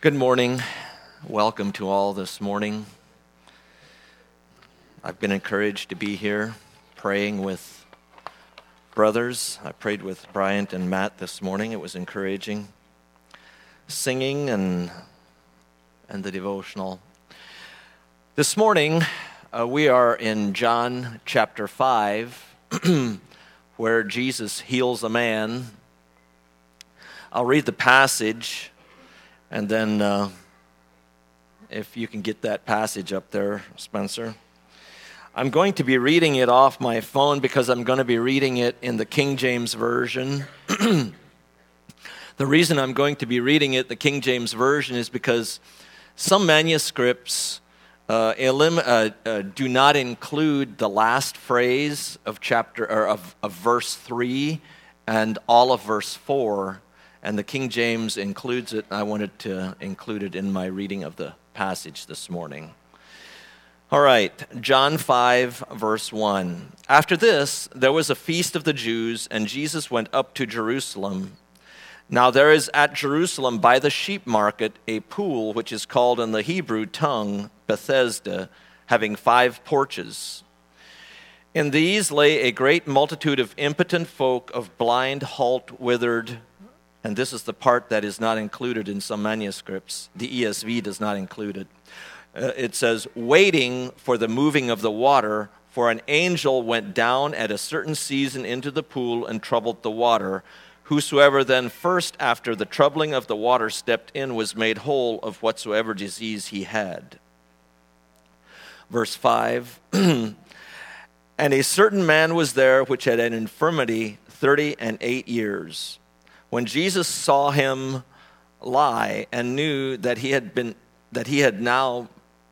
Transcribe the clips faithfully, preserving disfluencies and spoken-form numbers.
Good morning. Welcome to all this morning. I've been encouraged to be here praying with brothers. I prayed with Bryant and Matt this morning. It was encouraging. Singing and and the devotional. This morning, uh, we are in John chapter five, where Jesus heals a man. I'll read the passage. And then, uh, if you can get that passage up there, Spencer. I'm going to be reading it off my phone because I'm going to be reading it in the King James Version. The reason I'm going to be reading it, the King James Version, is because some manuscripts uh, elim- uh, uh, do not include the last phrase of chapter or of, of verse three and all of verse four. And the King James includes it. I wanted to include it in my reading of the passage this morning. All right, John five, verse one. After this, there was a feast of the Jews, and Jesus went up to Jerusalem. Now there is at Jerusalem by the sheep market a pool which is called in the Hebrew tongue Bethesda, having five porches. In these lay a great multitude of impotent folk, of blind, halt, withered. And this is the part that is not included in some manuscripts. The E S V does not include it. Uh, it says, waiting for the moving of the water, for an angel went down at a certain season into the pool and troubled the water. Whosoever then first after the troubling of the water stepped in was made whole of whatsoever disease he had. Verse five, and a certain man was there which had an infirmity thirty and eight years. When Jesus saw him lie and knew that he had been that he had now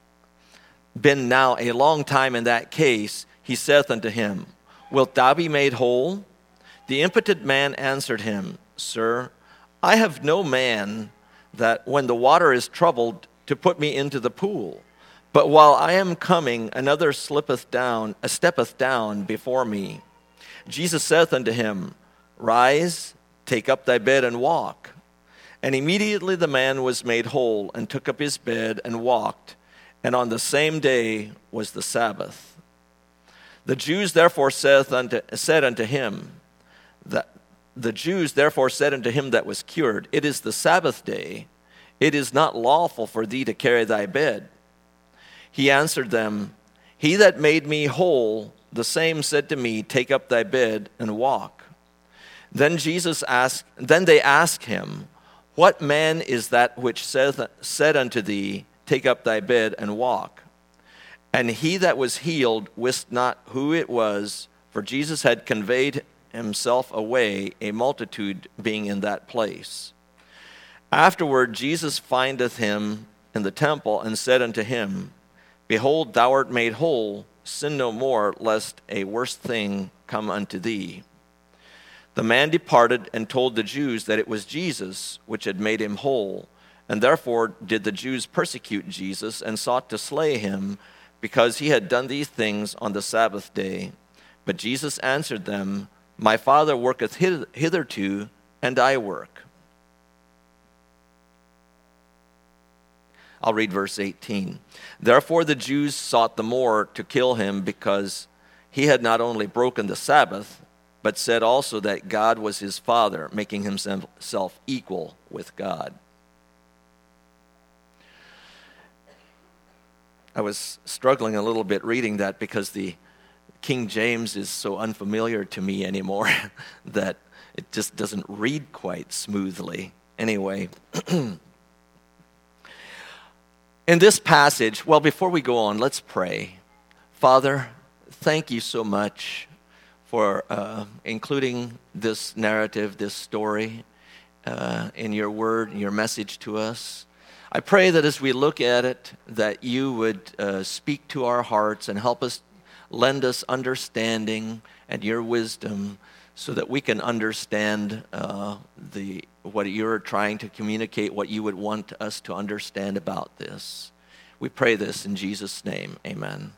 been now a long time in that case, he saith unto him, Wilt thou be made whole? The impotent man answered him, Sir, I have no man that when the water is troubled to put me into the pool. But while I am coming, another slippeth down, uh, steppeth down before me. Jesus saith unto him, Rise, take up thy bed and walk. And immediately the man was made whole, and took up his bed and walked. And on the same day was the Sabbath. The Jews therefore saith unto, said unto him, that the Jews therefore said unto him that was cured, It is the Sabbath day. It is not lawful for thee to carry thy bed. He answered them, He that made me whole, the same said to me, Take up thy bed and walk. Then Jesus asked, then they asked him, What man is that which saith, said unto thee, Take up thy bed and walk? And he that was healed wist not who it was, for Jesus had conveyed himself away, a multitude being in that place. Afterward Jesus findeth him in the temple, and said unto him, Behold, thou art made whole, sin no more, lest a worse thing come unto thee. The man departed and told the Jews that it was Jesus which had made him whole, and therefore did the Jews persecute Jesus and sought to slay him, because he had done these things on the Sabbath day. But Jesus answered them, My Father worketh hitherto, and I work. I'll read verse eighteen. Therefore the Jews sought the more to kill him, because he had not only broken the Sabbath, but said also that God was his Father, making himself equal with God. I was struggling a little bit reading that because the King James is so unfamiliar to me anymore that it just doesn't read quite smoothly. Anyway, in this passage, well, before we go on, let's pray. Father, thank you so much for uh, including this narrative, this story uh, in your word, and your message to us. I pray that as we look at it, that you would uh, speak to our hearts and help us, lend us understanding and your wisdom, so that we can understand uh, the what you're trying to communicate, what you would want us to understand about this. We pray this in Jesus' name, amen.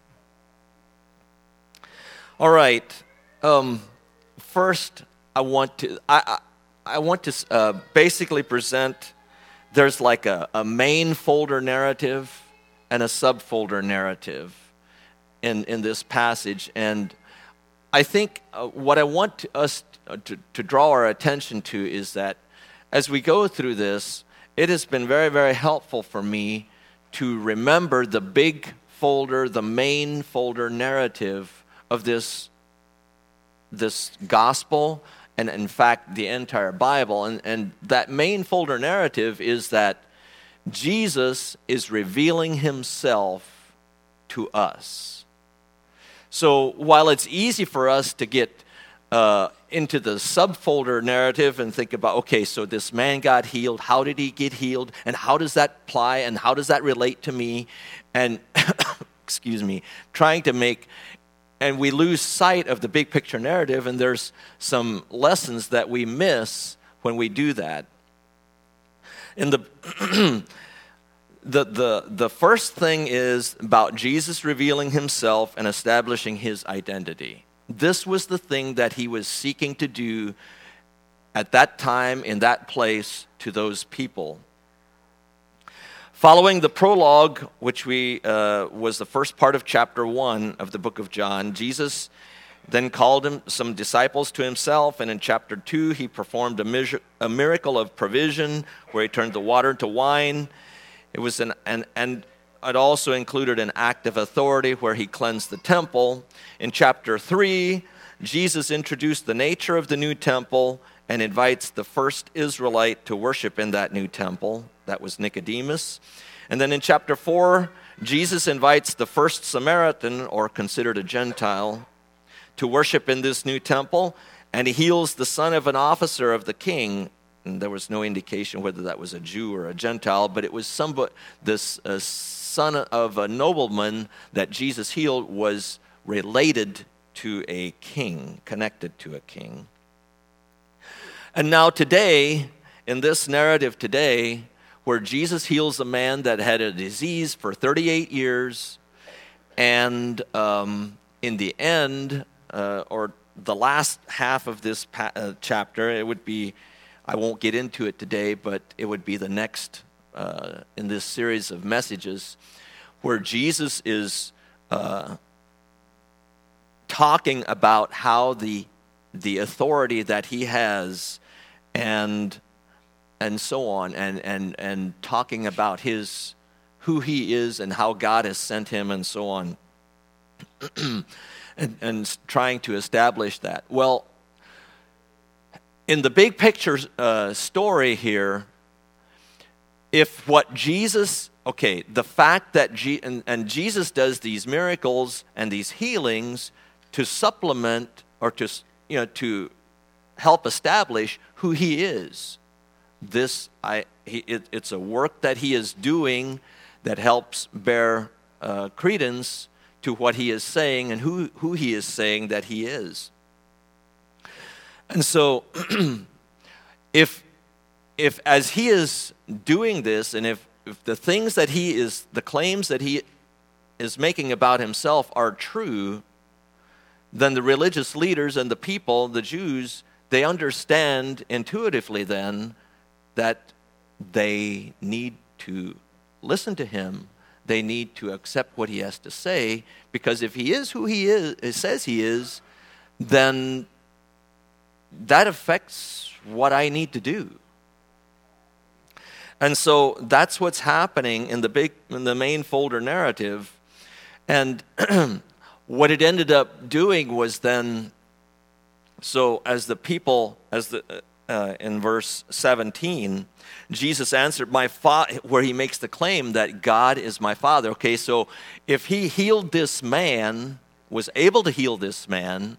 All right. Um, first, I want to I, I, I want to uh, basically present there's like a, a main folder narrative and a subfolder narrative in, in this passage. And I think uh, what I want to, us uh, to, to draw our attention to is that as we go through this, it has been very, very helpful for me to remember the big folder, the main folder narrative of this, this gospel, and in fact, the entire Bible. And, and that main folder narrative is that Jesus is revealing himself to us. So while it's easy for us to get uh, into the subfolder narrative and think about, okay, so this man got healed, how did he get healed, and how does that apply, and how does that relate to me, and, excuse me, trying to make... And we lose sight of the big picture narrative, and there's some lessons that we miss when we do that. In the the the the first thing is about Jesus revealing himself and establishing his identity. This was the thing that he was seeking to do at that time, in that place, to those people. Following the prologue, which we uh, was the first part of chapter one of the book of John, Jesus then called him some disciples to himself, and in chapter two he performed a, mis- a miracle of provision where he turned the water into wine. It was an, an and it also included an act of authority where he cleansed the temple. In chapter three, Jesus introduced the nature of the new temple and invites the first Israelite to worship in that new temple. That was Nicodemus. And then in chapter four, Jesus invites the first Samaritan, or considered a Gentile, to worship in this new temple, and he heals the son of an officer of the king. And there was no indication whether that was a Jew or a Gentile, but it was somebody, this uh, son of a nobleman that Jesus healed was related to a king, connected to a king. And now today, in this narrative today, where Jesus heals a man that had a disease for thirty-eight years, and um, in the end, uh, or the last half of this pa- uh, chapter, it would be, I won't get into it today, but it would be the next uh, in this series of messages, where Jesus is uh, talking about how the the authority that he has, and and so on, and, and, and talking about his, who he is and how God has sent him and so on, and, and trying to establish that. Well, in the big picture uh, story here, if what Jesus, okay, the fact that, G, and, and Jesus does these miracles and these healings to supplement, or to, you know, to help establish who he is. This, I, he, it, it's a work that he is doing that helps bear uh, credence to what he is saying and who, who he is saying that he is. And so, if, if as he is doing this, and if, if the things that he is, the claims that he is making about himself are true, then the religious leaders and the people, the Jews, they understand intuitively then that they need to listen to him. They need to accept what he has to say, because if he is who he is, it says he is, then that affects what I need to do. And so that's what's happening in the big, in the main folder narrative. And what it ended up doing was then, so as the people, as the uh, in verse seventeen, Jesus answered, "My fa-, where he makes the claim that God is my Father. Okay, so if he healed this man, was able to heal this man,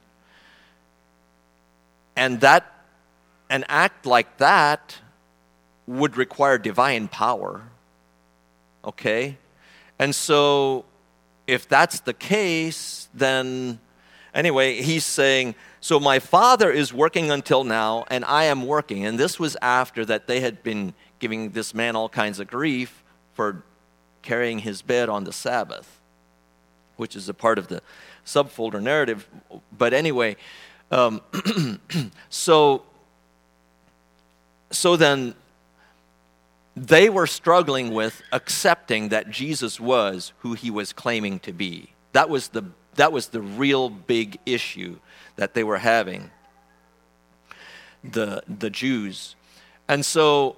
and that an act like that would require divine power. Okay, and so if that's the case, then anyway, he's saying, so my Father is working until now, and I am working. And this was after that they had been giving this man all kinds of grief for carrying his bed on the Sabbath, which is a part of the subfolder narrative. But anyway, um, so so then they were struggling with accepting that Jesus was who he was claiming to be. That was the that was the real big issue that they were having, the the Jews. And so,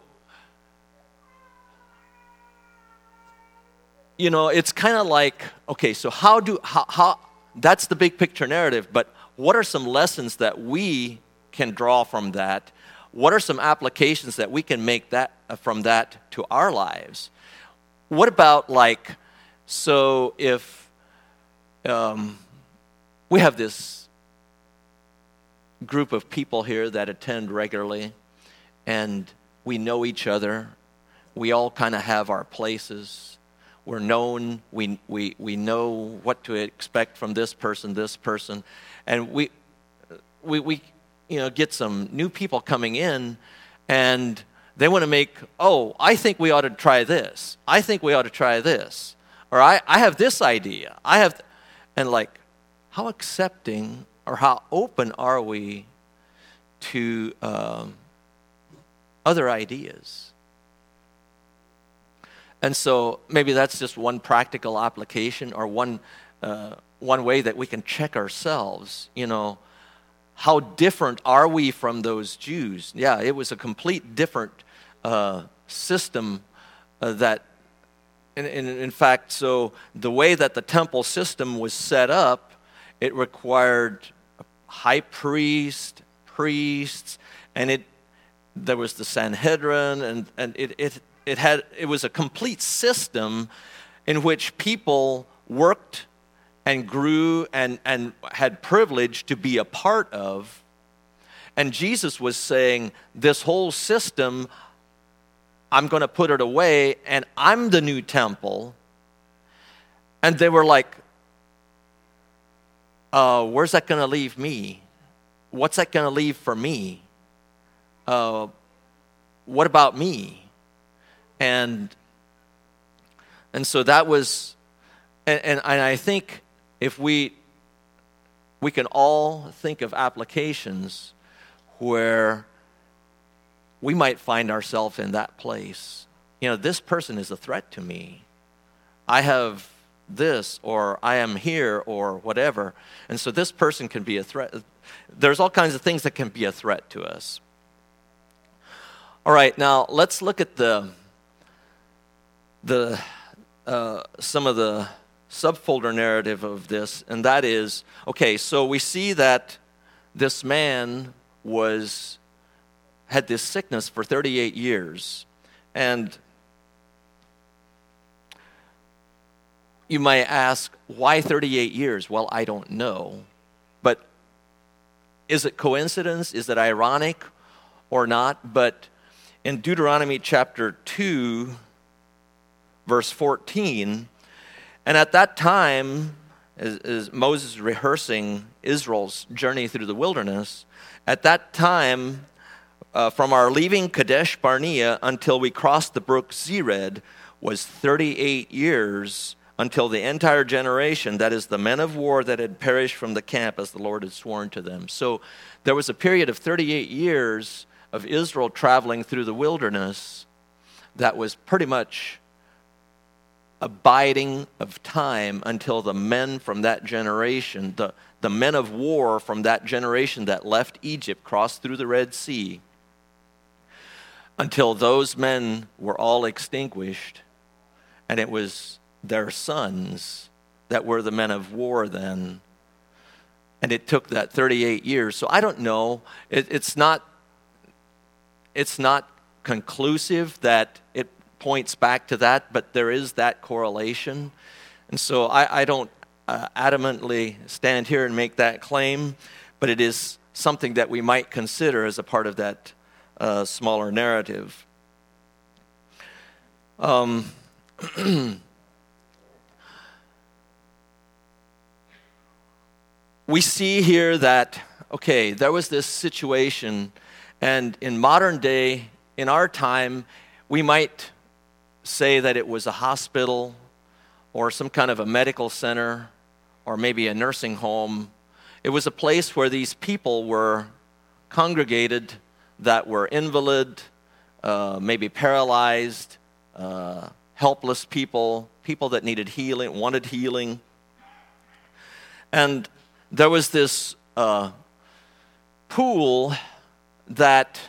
you know, it's kind of like, okay, so how do how, how that's the big picture narrative, but what are some lessons that we can draw from that? What are some applications that we can make that from that to our lives? What about, like, so if um, we have this group of people here that attend regularly, and we know each other, we all kind of have our places, we're known, we we we know what to expect from this person, this person, and we we we you know get some new people coming in, and they want to make, oh, I think we ought to try this. I think we ought to try this. Or I, I have this idea. I have, and like, how accepting or how open are we to um, other ideas? And so maybe that's just one practical application, or one uh, one way that we can check ourselves. You know, how different are we from those Jews? Yeah, it was a complete different uh, system uh, that, in, in, in fact, so the way that the temple system was set up, it required a high priest, priests, and it there was the Sanhedrin, and, and it, it it had it was a complete system in which people worked and grew and, and had privilege to be a part of. And Jesus was saying, this whole system, I'm going to put it away, and I'm the new temple. And they were like, uh, where's that going to leave me? What's that going to leave for me? Uh, what about me? And and so that was, and, and, and I think if we we can all think of applications where we might find ourselves in that place. You know, this person is a threat to me. I have this, or I am here, or whatever. And so this person can be a threat. There's all kinds of things that can be a threat to us. All right, now let's look at the the uh, some of the subfolder narrative of this, and that is, okay, so we see that this man was had this sickness for thirty-eight years. And you might ask, why thirty-eight years? Well, I don't know. But is it coincidence? Is it ironic or not? But in Deuteronomy chapter two, verse fourteen, and at that time, as, as Moses rehearsing Israel's journey through the wilderness, at that time, Uh, from our leaving Kadesh Barnea until we crossed the brook Zered was thirty-eight years, until the entire generation, that is the men of war that had perished from the camp as the Lord had sworn to them. So there was a period of thirty-eight years of Israel traveling through the wilderness that was pretty much a biding of time until the men from that generation, the, the men of war from that generation that left Egypt, crossed through the Red Sea, until those men were all extinguished, and it was their sons that were the men of war then. And it took that thirty-eight years. So I don't know. It, it's not. It's not conclusive that it points back to that, but there is that correlation. And so I, I don't uh, adamantly stand here and make that claim, but it is something that we might consider as a part of that Uh, smaller narrative. Um, we see here that, okay, there was this situation, and in modern day, in our time, we might say that it was a hospital or some kind of a medical center or maybe a nursing home. It was a place where these people were congregated that were invalid, uh, maybe paralyzed, uh, helpless people, people that needed healing, wanted healing. And there was this uh, pool that,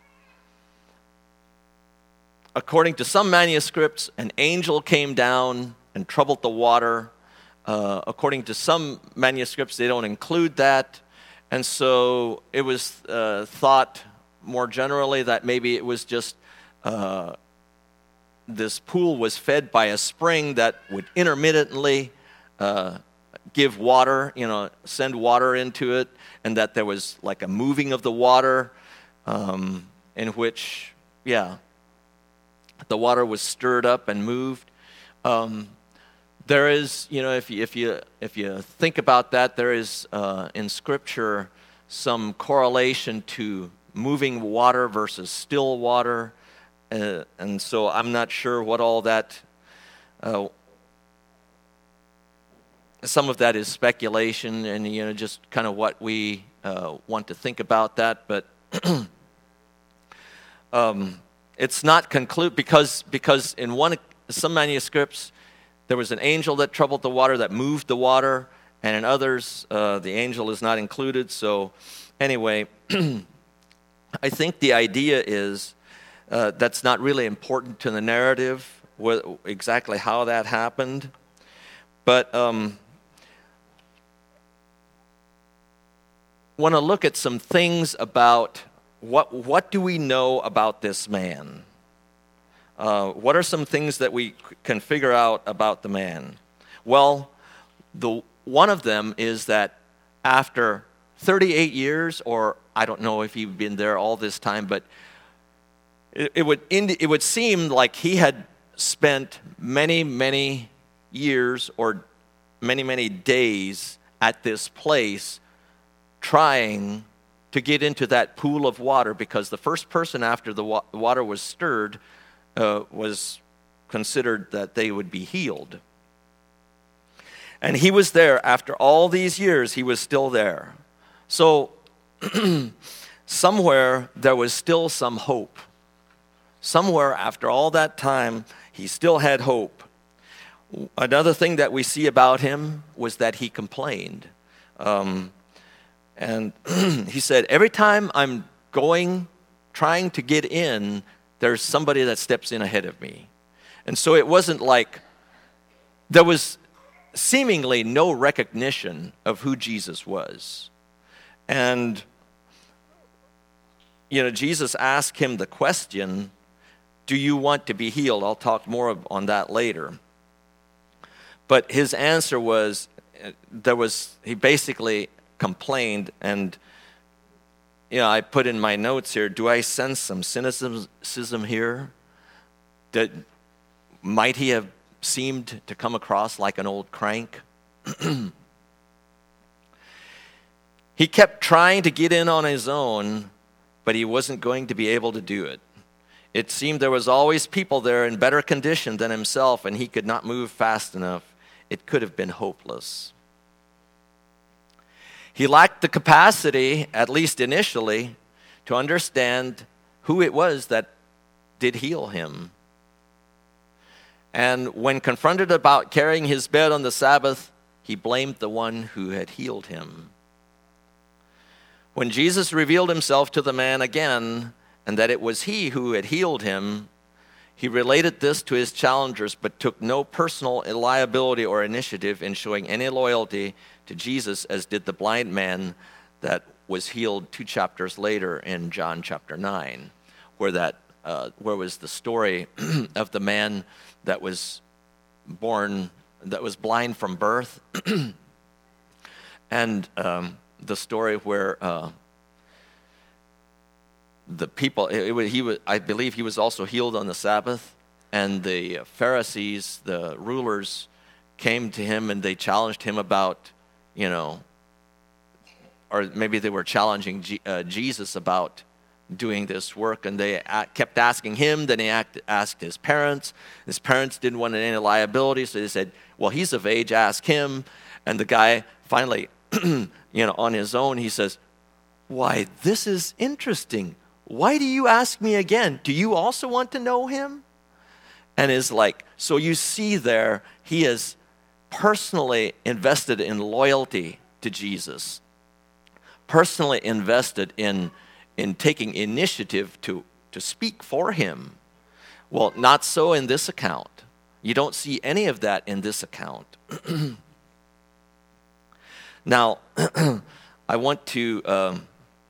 according to some manuscripts, an angel came down and troubled the water. Uh, according to some manuscripts, they don't include that. And so it was uh, thought more generally that maybe it was just uh, this pool was fed by a spring that would intermittently uh, give water, you know, send water into it, and that there was like a moving of the water um, in which, yeah, the water was stirred up and moved. Um, there is, you know, if you if you if you think about that, there is uh, in Scripture some correlation to moving water versus still water, uh, and so I'm not sure what all that. Uh, some of that is speculation, and you know, just kind of what we uh, want to think about that, but. um, It's not conclude because because in one some manuscripts there was an angel that troubled the water, that moved the water, and in others uh, the angel is not included. So anyway, I think the idea is uh, that's not really important to the narrative, what, exactly how that happened, but um, want to look at some things about. What what do we know about this man? Uh, what are some things that we can figure out about the man? Well, the one of them is that after thirty-eight years, or I don't know if he'd been there all this time, but it, it would it would seem like he had spent many many years or many many days at this place trying to get into that pool of water, because the first person after the wa- water was stirred uh, was considered that they would be healed. And he was there after all these years, he was still there. So somewhere there was still some hope. Somewhere after all that time, he still had hope. Another thing that we see about him was that he complained. Um, And he said, every time I'm going, trying to get in, there's somebody that steps in ahead of me. And so it wasn't like, there was seemingly no recognition of who Jesus was. And, you know, Jesus asked him the question, do you want to be healed? I'll talk more on that later. But his answer was, there was, he basically complained, and you know, I put in my notes here, do I sense some cynicism here? That might he have seemed to come across like an old crank? He kept trying to get in on his own, but he wasn't going to be able to do it. It seemed there was always people there in better condition than himself, and he could not move fast enough. It could have been hopeless. He lacked the capacity, at least initially, to understand who it was that did heal him. And when confronted about carrying his bed on the Sabbath, he blamed the one who had healed him. When Jesus revealed himself to the man again, and that it was he who had healed him, he related this to his challengers, but took no personal liability or initiative in showing any loyalty to Jesus, as did the blind man that was healed two chapters later in John chapter nine, where that uh, where was the story of the man that was born, that was blind from birth, and um, the story where uh, the people, it, it, he was, I believe he was also healed on the Sabbath, and the Pharisees, the rulers, came to him and they challenged him about, you know, or maybe they were challenging G, uh, Jesus about doing this work, and they a- kept asking him, then he act, asked his parents. His parents didn't want any liability, so they said, well, he's of age, ask him. And the guy finally, you know, on his own, he says, why, this is interesting. why do you ask me again? Do you also want to know him? And is like, so you see there, he is personally invested in loyalty to Jesus, personally invested in, in taking initiative to, to speak for him. Well, not so in this account. You don't see any of that in this account. Now, I want to... Um,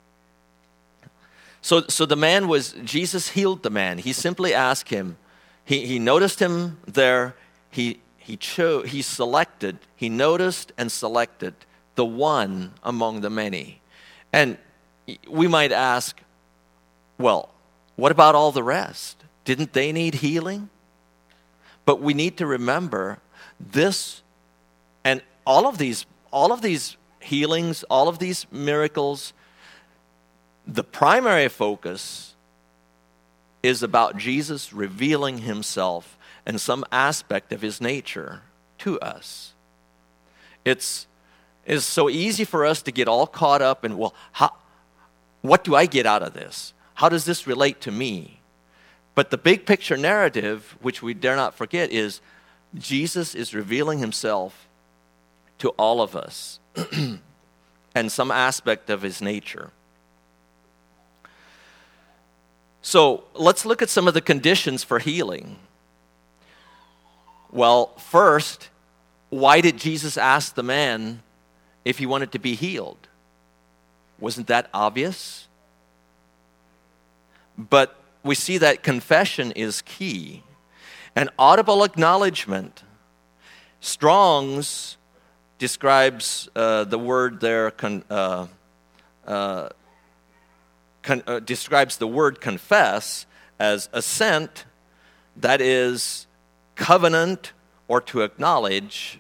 so, so the man was... Jesus healed the man. He simply asked him. He, he noticed him there. He, he, chose, he selected. He noticed and selected the one among the many. And we might ask, well, what about all the rest? Didn't they need healing? But we need to remember this, and all of these, all of these healings, all of these miracles, the primary focus is about Jesus revealing himself and some aspect of his nature to us. It's, it's so easy for us to get all caught up in, well, how, what do I get out of this? How does this relate to me? But the big picture narrative, which we dare not forget, is Jesus is revealing himself to all of us and some aspect of his nature. So let's look at some of the conditions for healing. Well, first, why did Jesus ask the man if he wanted to be healed? Wasn't that obvious? But we see that confession is key. An audible acknowledgement. Strong's describes uh, the word there, con, uh, uh, con, uh, describes the word confess as assent, that is, covenant or to acknowledge.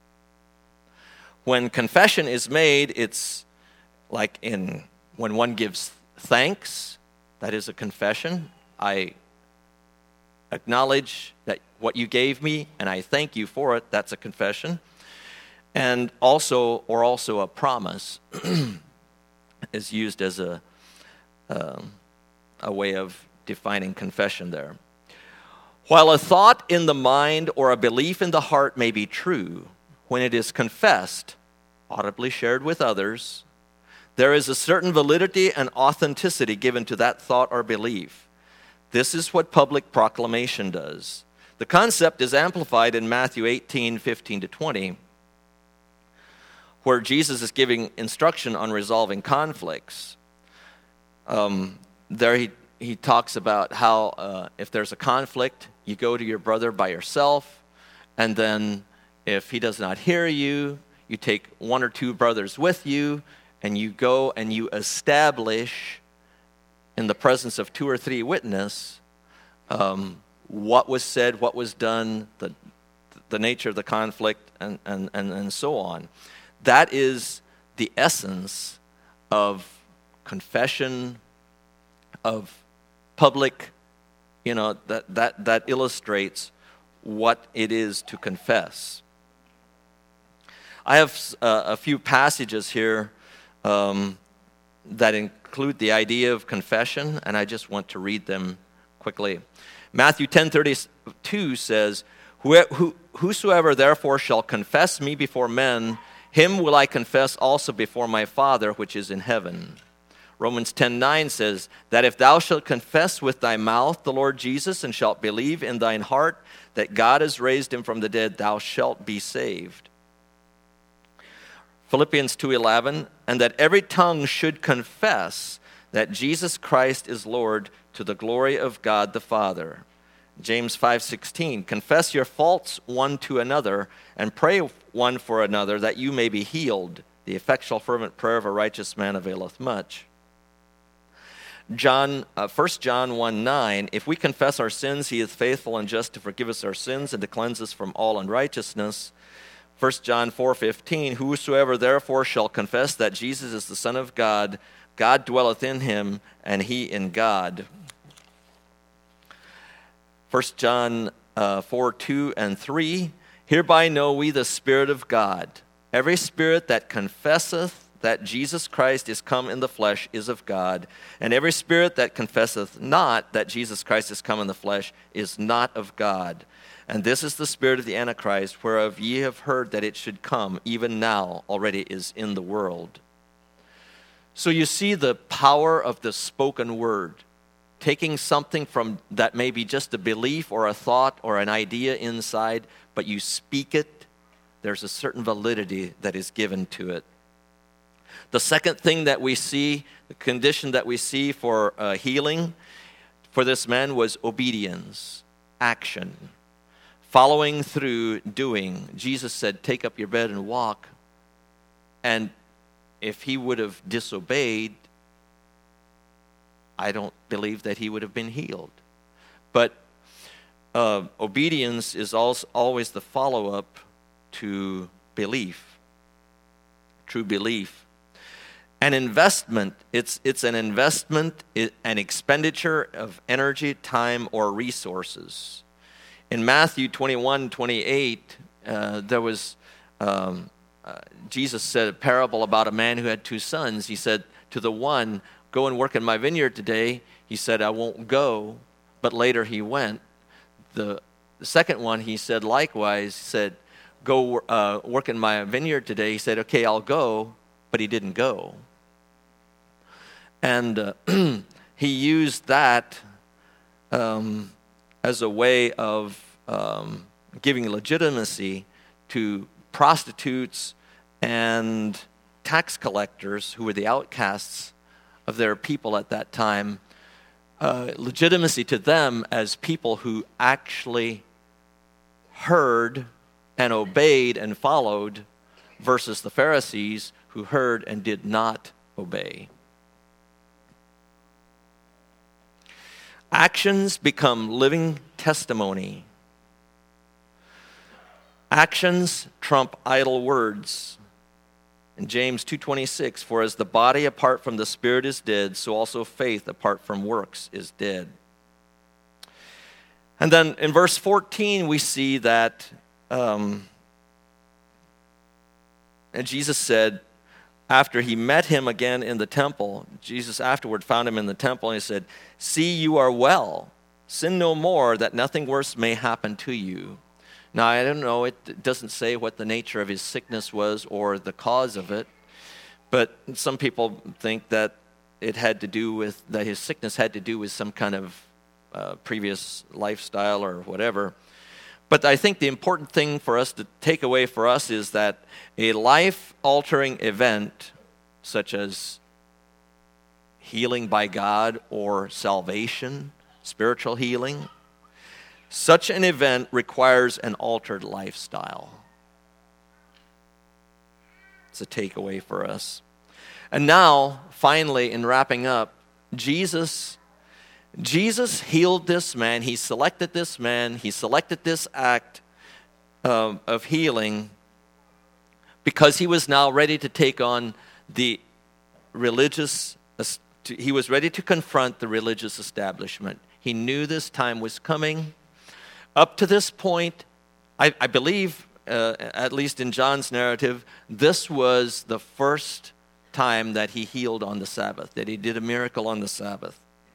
When confession is made, it's like in when one gives thanks. That is a confession. I acknowledge that what you gave me, and I thank you for it. That's a confession. And also, or also a promise, is used as a um, a way of defining confession there. While a thought in the mind or a belief in the heart may be true, when it is confessed, audibly shared with others, there is a certain validity and authenticity given to that thought or belief. This is what public proclamation does. The concept is amplified in Matthew eighteen, fifteen to twenty, where Jesus is giving instruction on resolving conflicts. Um, there he, he talks about how uh, if there's a conflict, you go to your brother by yourself, and then if he does not hear you, you take one or two brothers with you, and you go and you establish in the presence of two or three witnesses um, what was said, what was done, the the nature of the conflict, and, and, and, and so on. That is the essence of confession, of public, you know, that, that, that illustrates what it is to confess. I have uh, a few passages here Um, that include the idea of confession, and I just want to read them quickly. Matthew ten thirty-two says, Whosoever therefore shall confess me before men, him will I confess also before my Father which is in heaven. Romans ten nine says, that if thou shalt confess with thy mouth the Lord Jesus, and shalt believe in thine heart that God has raised him from the dead, thou shalt be saved. Philippians two eleven, and that every tongue should confess that Jesus Christ is Lord, to the glory of God the Father. James five sixteen, confess your faults one to another, and pray one for another, that you may be healed. The effectual fervent prayer of a righteous man availeth much. John, uh, First John one nine, if we confess our sins, he is faithful and just to forgive us our sins and to cleanse us from all unrighteousness. First John four fifteen, whosoever therefore shall confess that Jesus is the Son of God, God dwelleth in him, and he in God. First John uh, four two and three, hereby know we the Spirit of God. Every spirit that confesseth that Jesus Christ is come in the flesh is of God, and every spirit that confesseth not that Jesus Christ is come in the flesh is not of God. And this is the spirit of the Antichrist, whereof ye have heard that it should come, even now already is in the world. So you see the power of the spoken word, taking something from that may be just a belief or a thought or an idea inside, but you speak it, there's a certain validity that is given to it. The second thing that we see, the condition that we see for uh, healing for this man was obedience, action, following through, doing. Jesus said, take up your bed and walk. And if he would have disobeyed, I don't believe that he would have been healed. But uh, obedience is also always the follow-up to belief, true belief. An investment, it's it's an investment, an expenditure of energy, time, or resources. In Matthew twenty-one, twenty-eight, uh, there was, um, uh, Jesus said a parable about a man who had two sons. He said to the one, go and work in my vineyard today. He said, I won't go, but later he went. The, the second one, he said likewise, he said, go uh, work in my vineyard today. He said, okay, I'll go, but he didn't go. And uh, he used that um, as a way of um, giving legitimacy to prostitutes and tax collectors who were the outcasts of their people at that time, uh, legitimacy to them as people who actually heard and obeyed and followed versus the Pharisees who heard and did not obey. Actions become living testimony. Actions trump idle words. In James two twenty-six, for as the body apart from the spirit is dead, so also faith apart from works is dead. And then in verse fourteen, we see that um, and Jesus said, after he met him again in the temple, Jesus afterward found him in the temple, and he said, see, you are well. Sin no more, that nothing worse may happen to you. Now, I don't know, it doesn't say what the nature of his sickness was or the cause of it, but some people think that it had to do with, that his sickness had to do with some kind of uh, previous lifestyle or whatever. But I think the important thing for us to take away for us is that a life-altering event, such as healing by God or salvation, spiritual healing, such an event requires an altered lifestyle. It's a takeaway for us. And now, finally, in wrapping up, Jesus Jesus healed this man. He selected this man. He selected this act uh, of healing because he was now ready to take on the religious, he was ready to confront the religious establishment. He knew this time was coming. Up to this point, I, I believe, uh, at least in John's narrative, this was the first time that he healed on the Sabbath, that he did a miracle on the Sabbath.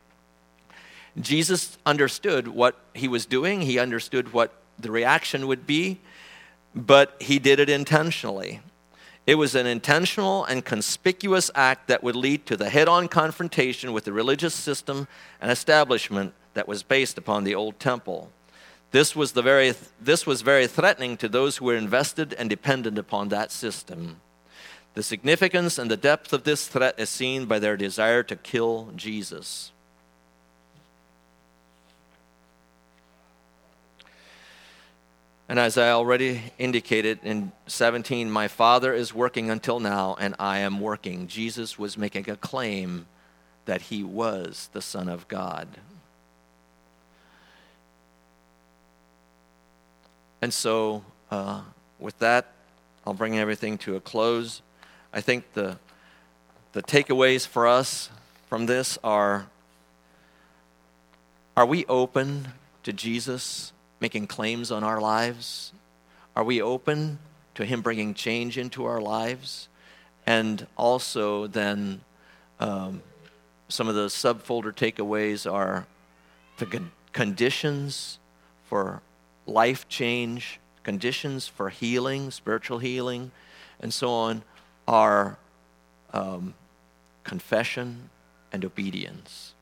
Jesus understood what he was doing. He understood what the reaction would be, but he did it intentionally. It was an intentional and conspicuous act that would lead to the head-on confrontation with the religious system and establishment that was based upon the old temple. This was the very this was very threatening to those who were invested and dependent upon that system. The significance and the depth of this threat is seen by their desire to kill Jesus. And as I already indicated in seventeen, my Father is working until now, and I am working. Jesus was making a claim that he was the Son of God. And so, uh, with that, I'll bring everything to a close. I think the the takeaways for us from this are, are we open to Jesus making claims on our lives? Are we open to him bringing change into our lives? And also then um, some of the subfolder takeaways are the con- conditions for life change, conditions for healing, spiritual healing, and so on, are um, confession and obedience.